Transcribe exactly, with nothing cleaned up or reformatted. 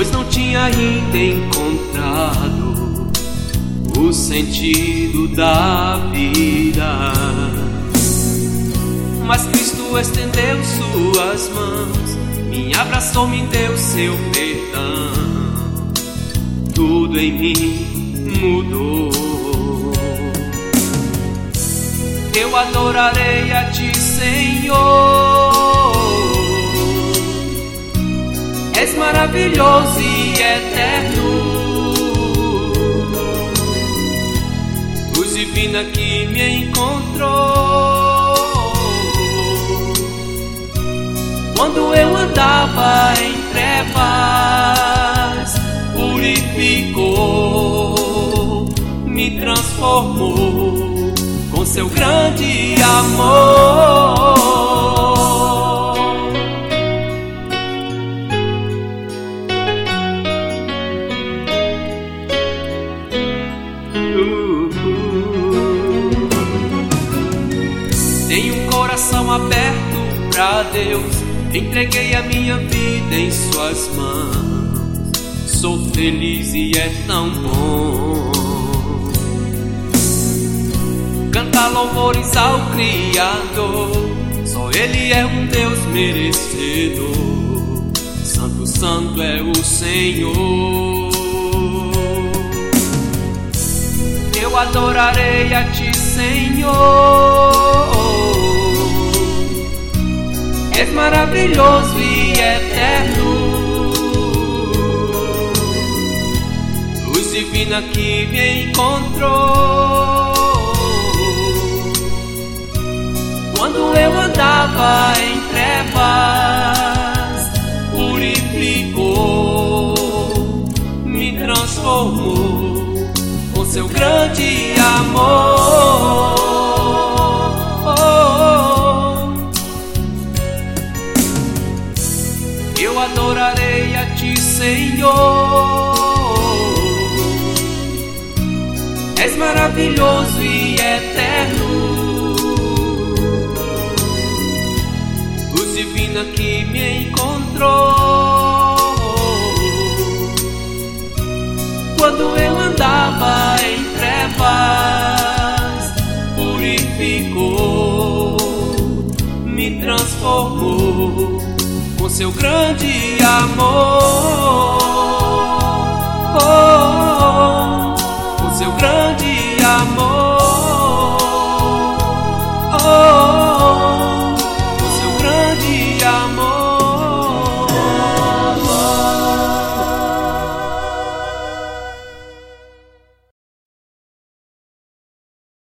pois não tinha ainda encontrado o sentido da vida. Mas Cristo estendeu suas mãos, me abraçou, me deu seu perdão. Tudo em mim mudou. Eu adorarei a Ti, Senhor. És maravilhoso e eterno, luz divina que me encontrou. Quando eu andava em trevas, purificou, me transformou com seu grande amor. Tenho um coração aberto pra Deus, entreguei a minha vida em suas mãos. Sou feliz e é tão bom cantar louvores ao Criador. Só Ele é um Deus merecedor. Santo, santo é o Senhor. Eu adorarei a Ti, Senhor. És maravilhoso e eterno, luz divina que me encontrou. Quando eu andava em trevas, purificou, me transformou com seu grande amor. Eu adorarei a Ti, Senhor. És maravilhoso e eterno, luz divina que me encontrou. Quando eu andava em trevas, purificou, me transformou com seu grande amor, oh, oh, oh, com seu grande